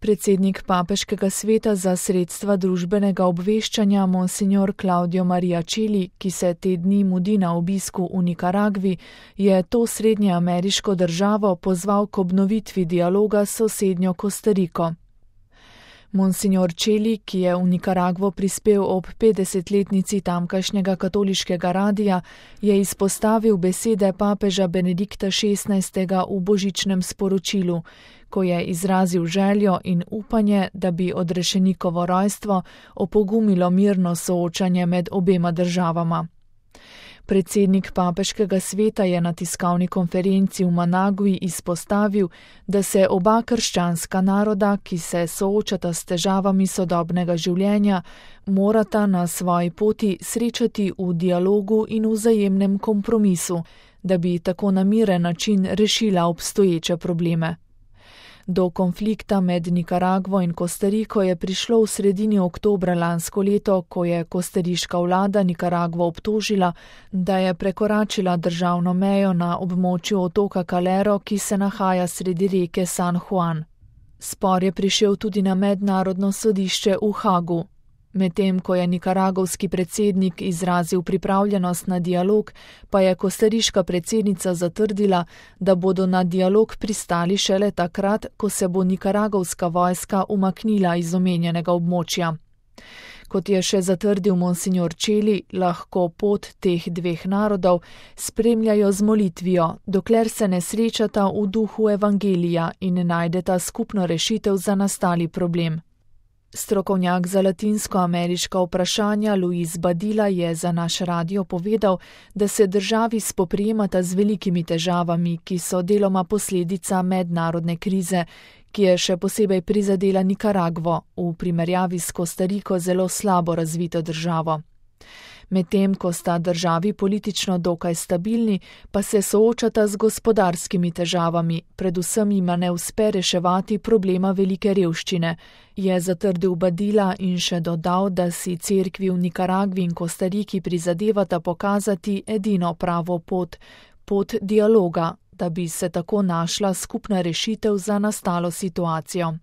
Predsednik Papeškega sveta za sredstva družbenega obveščanja monsignor Claudio Maria Celli, ki se te dni mudi na obisku v Nikaragvi, je to srednjeameriško državo pozval k obnovitvi dialoga s sosednjo Kostariko. Monsignor Celli, ki je v Nikaragvo prispel ob 50-letnici tamkajšnjega katoliškega radia, je izpostavil besede papeža Benedikta XVI. V božičnem sporočilu, ko je izrazil željo in upanje, da bi odrešenikovo rojstvo opogumilo mirno soočanje med obema državama. Predsednik Papeškega sveta je na tiskovni konferenci v Managui izpostavil, da se oba krščanska naroda, ki se soočata s težavami sodobnega življenja, morata na svoji poti srečati v dialogu in vzajemnem kompromisu, da bi tako na miren način rešila obstoječe probleme. Do konflikta med Nikaragvo in Kostariko je prišlo v sredini oktobra lansko leto, ko je kostariška vlada Nikaragvo obtožila, da je prekoračila državno mejo na območju otoka Calero, ki se nahaja sredi reke San Juan. Spor je prišel tudi na mednarodno sodišče v Hagu. Medtem ko je nikaragovski predsednik izrazil pripravljenost na dialog, pa je kostariška predsednica zatrdila, da bodo na dialog pristali šele takrat, ko se bo nikaragovska vojska umaknila iz omenjenega območja. Kot je še zatrdil monsignor Celli, lahko pot teh dveh narodov spremljajo z molitvijo, dokler se ne srečata v duhu evangelija in ne najdeta skupno rešitev za nastali problem. Strokovnjak za latinskoameriška vprašanja Luis Badilla je za naš radio povedal, da se državi spoprijemata z velikimi težavami, ki so deloma posledica mednarodne krize, ki je še posebej prizadela Nikaragvo, v primerjavi s Kostariko zelo slabo razvito državo. Medtem ko sta državi politično dokaj stabilni, pa se soočata z gospodarskimi težavami, predvsem jima ne uspe reševati problema velike revščine, je zatrdil Badilla in še dodal, da si cerkvi v Nikaragvi in Kostariki prizadevata pokazati edino pravo pot dialoga, da bi se tako našla skupna rešitev za nastalo situacijo.